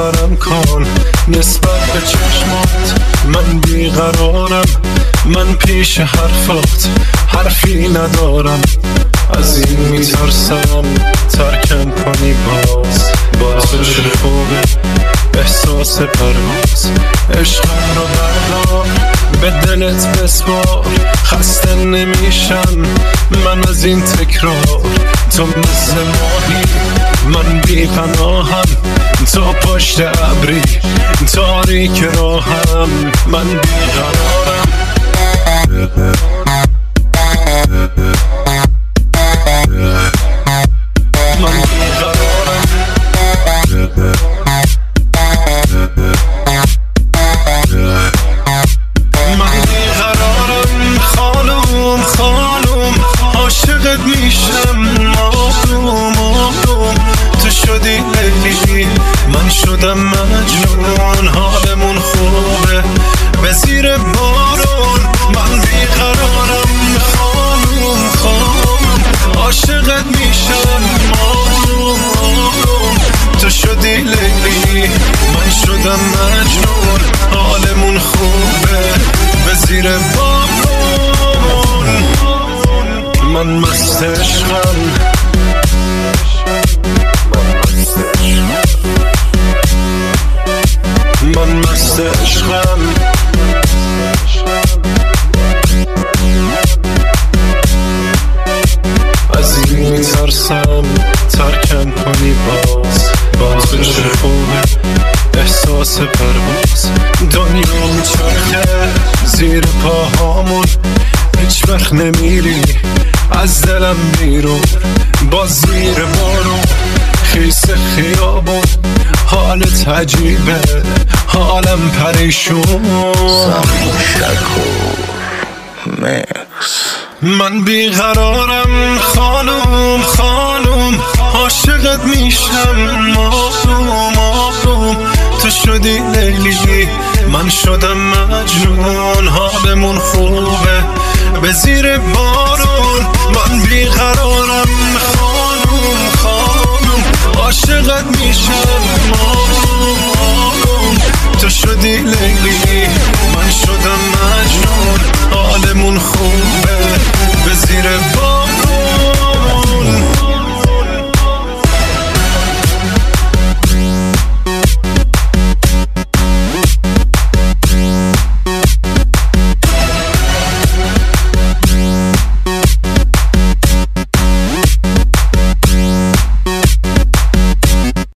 باورم کن نسبت به چشمات من بیقرارم، من پیش حرفات حرفی ندارم، از این میترسم ترکم کنی باز بشه خوبه احساس پرواز، عشقم رو بردار به دلت بسپار، خسته نمیشم من از این تکرار، تو مثل ماهی من بی‌پناهم، تا پشت ابری تاریک راهم، من بیقرارم من بیقرارم من بیقرارم خانوم خانوم عاشقت میشم مادوم تو شدی لیلی من شدم مجنون، حالمون خوبه به زیر بارون، من بیقرارم خانوم خانوم عاشقت میشم مادوم تو شدی لیلی من شدم مجنون، حالمون خوبه به زیر بارون، من مست عشقم من مست عشقم، از این میترسم ترکم کنی باز بشه خوبه احساس پرواز، دنیا میچرخه زیر پاهامون هیچ وقت نمیری از دلم بیرون، باز زیر بارون خیس خیابون حالت عجیبه حالم پریشون، من بیقرارم خانوم خانوم عاشقت میشم مادوم تو شدی لیلی من شدم مجنون، حالمون خوبه به زیر بارون، من بیقرارم خانوم خانوم عاشقت میشم مادوم تو شدی لیلی من شدم مجنون، حالمون خوبه